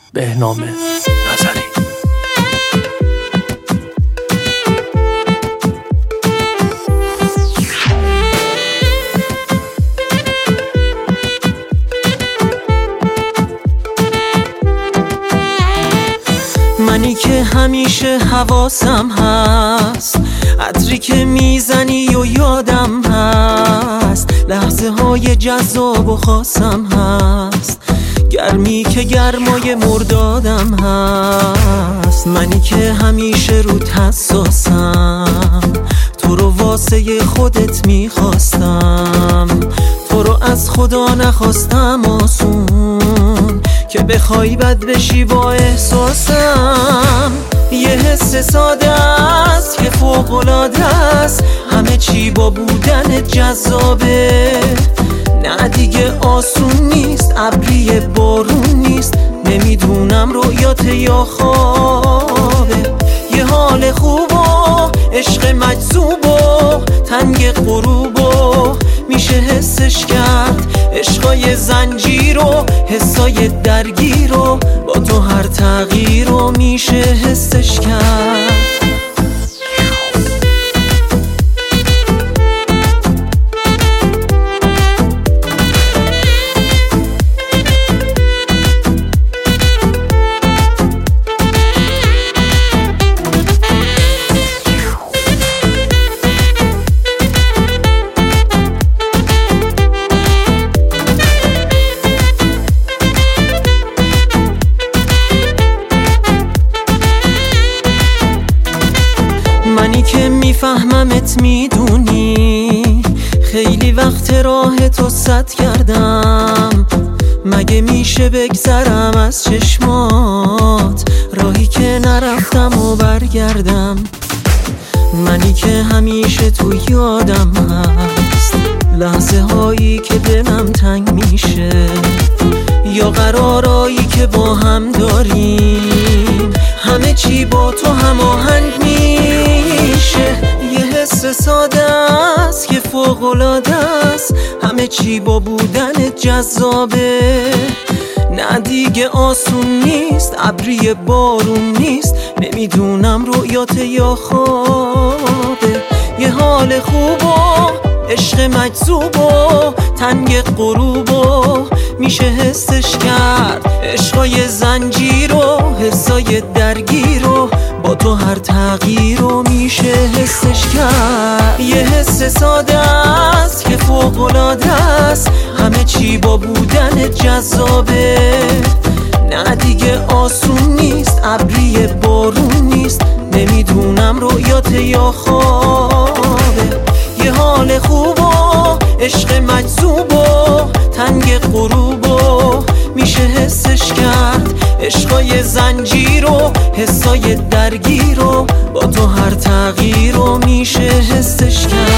بهنام نظری. منی که همیشه حواسم هست، عطری که میزنی و یادم هست، لحظه های جذاب و خاصم هست، گرمی که گرمای مردادم هست. منی که همیشه روت حساسم، تو رو واسه خودت میخواستم، تو رو از خدا نخواستم آسون که بخوای بد بشی با احساسم. یه حس ساده است که فوق‌العاده است، همه چی با بودن جذابه. نه دیگه آسون نیست، ابری بارون نیست، نمیدونم رویات یا خوابه. یه حال خوب و عشق مجذوب و تنگ غروب و میشه حسش کرد. عشقای زنجیر و حسای درگیر و با تو هر تغییر رو میشه حسش کرد. منی که میفهممت میدونی، خیلی وقت راه تو سد کردم، مگه میشه بگذرم از چشمات، راهی که نرفتم و برگردم. منی که همیشه تو یادم هست، لحظه هایی که دلم تنگ میشه، یا قرارایی که با هم داریم، همه چی با تو هماهنگ میشه. یه حس ساده است که فوق‌العاده است، همه چی با بودن جذابه. نه دیگه آسون نیست، ابری بارون نیست، نمیدونم رویات یا خوابه. یه حال خوب و عشق مجذوب و تنگ غروب و میشه حسش کرد. عشقای زنجیر و حسای درگیر و با تو هر تغییر رو میشه حسش کرد. یه حس ساده است که فوق‌العاده است، همه چی با بودن جذابه. نه دیگه آسون نیست، ابری بارون نیست، نمیدونم رویات یا خوابه. یه حال خوب و عشق مجذوب و تنگ غروب و میشه حسش کرد. عشقای زنجیر و حسای درگیر و با تو هر تغییر رو میشه حسش کرد.